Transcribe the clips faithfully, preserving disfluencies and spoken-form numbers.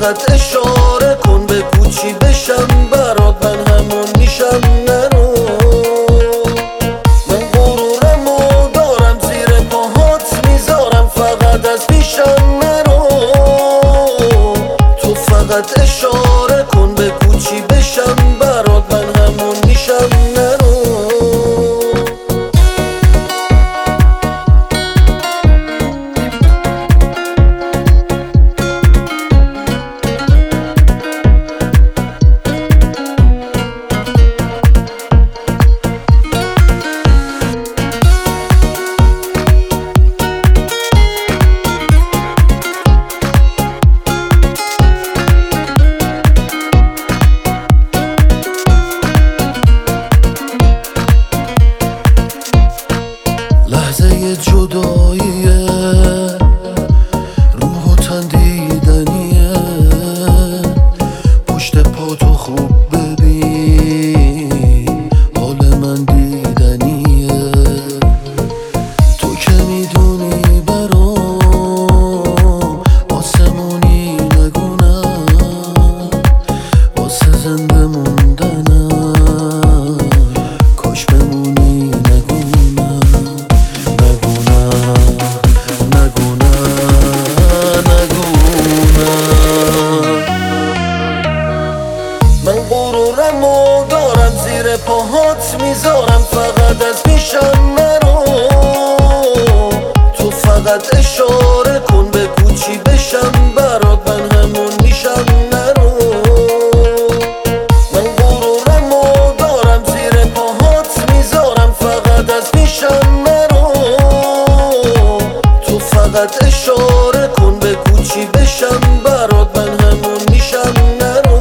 فقط اشاره کن بگو چی بشم برات، من همون میشم نرو. من غرورمو دارم زیر پاهات میذارم، فقط از پیشم نرو. تو فقط اشاره کن بگو چی بشم برات، من همون میشم نرو. لحظه جداییه، روح و تن دیدنیه. پشت پا تو خوب ببین، حال من دیدنیه. تو که میدونی برام آسمونی نگونم، واسه زنده موندنم کاش بمونی نگونم. من غرورمو دارم زیر پاهات میذارم، فقط از پیشم نرو. تو فقط اشاره کن بگو چی بشم برات، من همون میشم نرو. من غرورمو دارم زیر پاهات میذارم، فقط از پیشم نرو. تو فقط اشاره کن بگو چی بشم برات، من همون میشم نرو.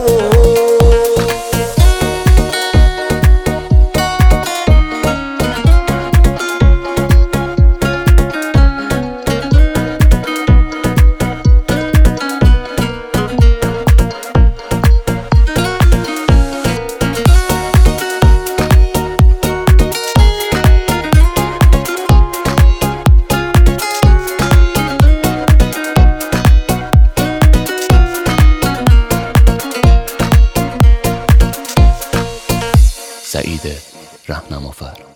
سعید رهنمافر.